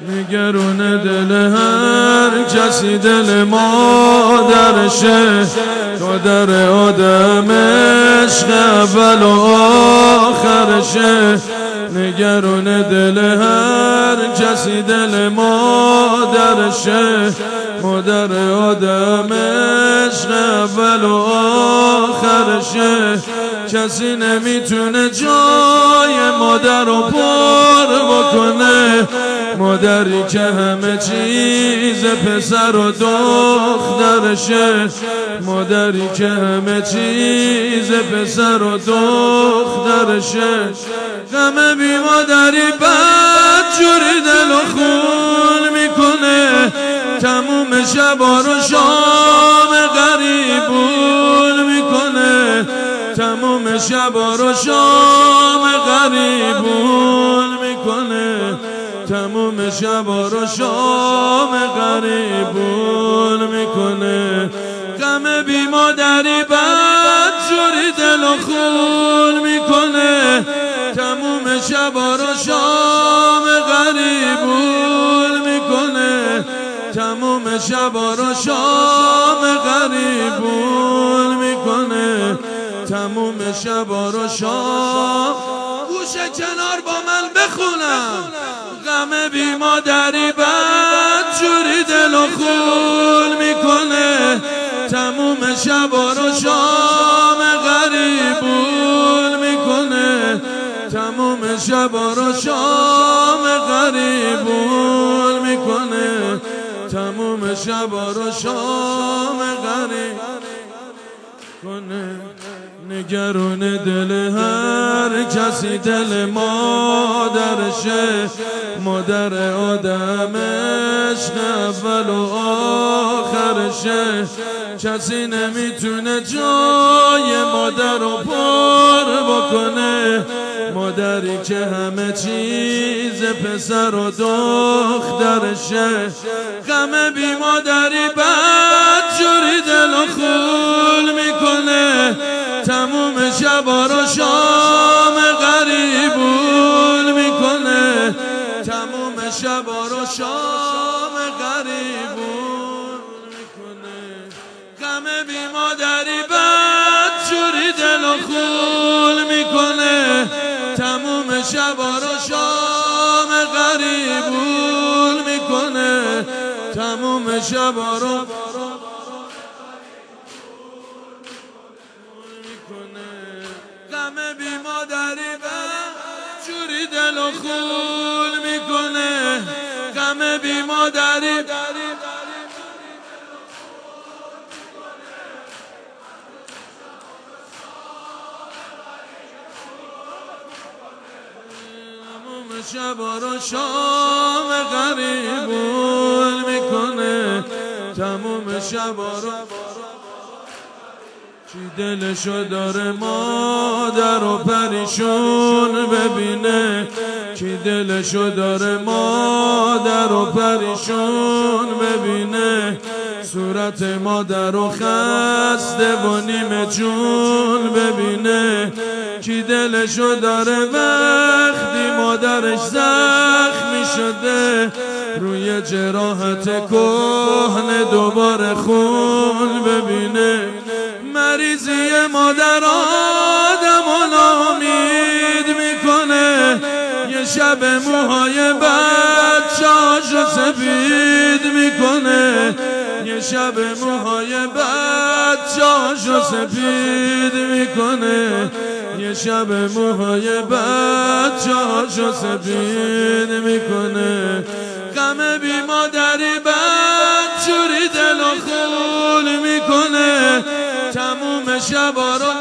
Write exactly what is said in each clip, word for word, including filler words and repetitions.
نگرونه دل هر کسی دل مادرشه. مادر آدم عشق اول و آخرشه. نگرونه دل هر کسی دل مادرشه. مادر آدم عشق اول و آخرشه. کسی نمیتونه جای مادر رو پر بکنه. مادری که همه چیز پسر و دخترشه. مادری که همه چیز پسر و دخترشه. غم بی مادری بد جوری دل و خون میکنه. تموم شبا رو شام غریبون میکنه. تموم شبا رو شام غریبون میکنه. تموم شبا رو شام غریبون میکنه. غم بی مادری بد جوری دل و خون میکنه. تموم شبا رو شام غریبون میکنه. تموم شبا رو شام غریبون میکنه. تموم شبا رو شام. گوشه کنار با من بخونم. غم بی مادری بد جوری دل و خون میکنه. تموم شبا رو شام غریبون میکنه. تموم شبا رو شام غریبون میکنه. تموم شبا رو شام غریبون کنه. نگرون دل هر کسی دل مادرشه. مادر آدم عشق اول و آخرشه. کسی نمیتونه جای مادر رو پر بکنه. مادری که همه چیز پسر و دخترشه. غم بی مادری بد جوری دل و خون میکنه. تموم شبا رو شام غریبون میکنه. تموم شبا رو شام غریبون میکنه. غم بی مادری بد جوری دل و خون میکنه. تموم شبا رو شام غریبون میکنه. تموم شبا رو غم بی مادری بد جوری دل و خون میکنه. غم بی مادری تموم شبا رو شام غریبون میکنه. تموم شبا رو چی دلشو داره مادر رو پریشون ببینه. کی دلشو داره مادر رو پریشون ببینه. صورت مادر رو خسته و نیمه جون ببینه. کی دلشو داره وقتی مادرش زخمی شده. روی جراحت کهنه دوباره خون ببینه. مریضی مادر آدم و ناامید میکنه. یه شب موهای بچه‌هاشو سفید میکنه. یه شب موهای بچه‌هاشو سفید میکنه. یه شب موهای بچه‌هاشو سفید میکنه. غم بی مادری بد جوری دل و خون میکنه. تموم شبا رو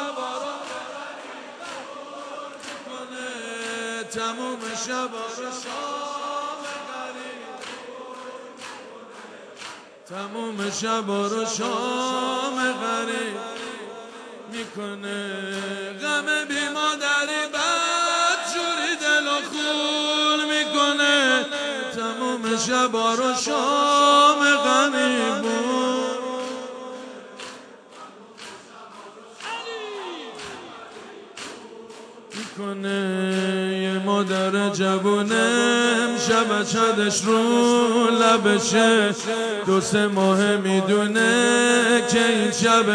تموم شبا رو شام غریب. تموم شبا رو شام غریب میکنه. غم بی مادری بد جوری دل و خون میکنه. تموم شبا رو شام غریب میکنه. یه مادر جوونم شب چدش رو لبشه دو سه ماه میدونه که این شب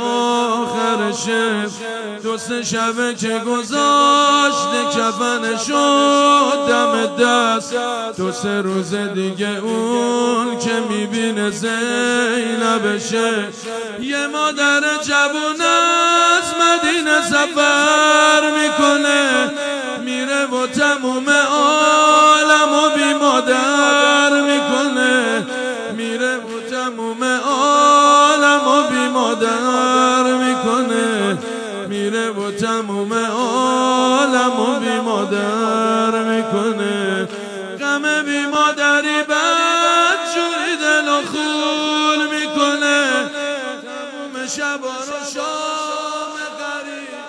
آخرشه دو سه شبه که گذاشته کفنشو دم دست دو سه روز دیگه اون که میبینه زینبشه یه مادر جوون از مدینه سفر میکنه میره و تموم عالمو بی مادر میکنه میره و تموم عالمو بی مادر میکنه میره و تموم عالمو بی مادر میکنه غم بی مادری بد جوری دل و خول میکنه تموم شبا رو شام غریب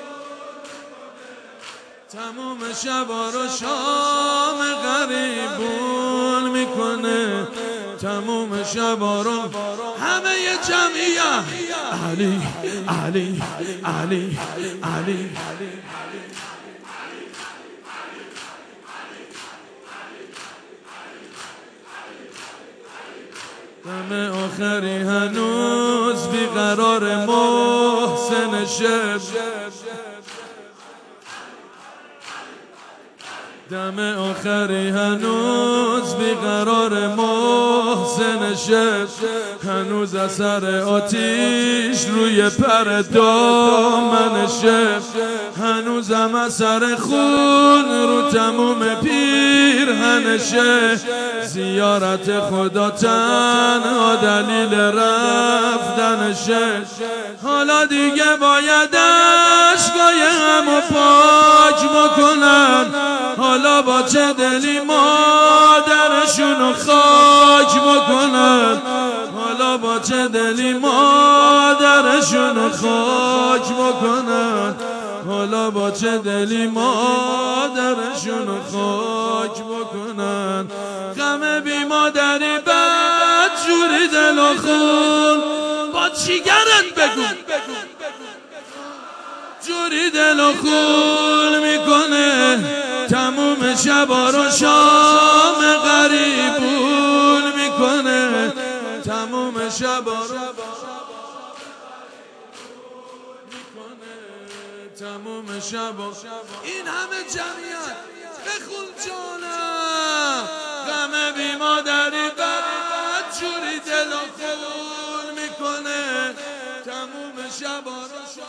تموم شبا رو شام غریبون میکنه تموم شبا رو همه جمعیه علی علی علی علی دم آخری هنوز بیقرار محسن شب دم آخری هنوز بیقرار محسن شب هنوز اثر آتیش روی پر دامنشه هنوزم اثر خون رو تموم پیرهنشه زیارت خدا تنها دلیل رفتنشه حالا دیگه باید اشکای همو پاک بکنن حالا با چه دلی مادرشونو خاک بکنن حالا با چه دلی مادرشونو خاک بکنن حالا با چه دلی مادرشونو خاک بکنن غم بی مادری بد جوری دل و خون با چیگرت بگو جوری دل و خون میکنه تموم شبا رو شام غریبون میکنه تموم شبا رو تموم شبا این همه جمعیت بخون جانم غم بی مادری بد جوری دل و خون میکنه تموم شبا رو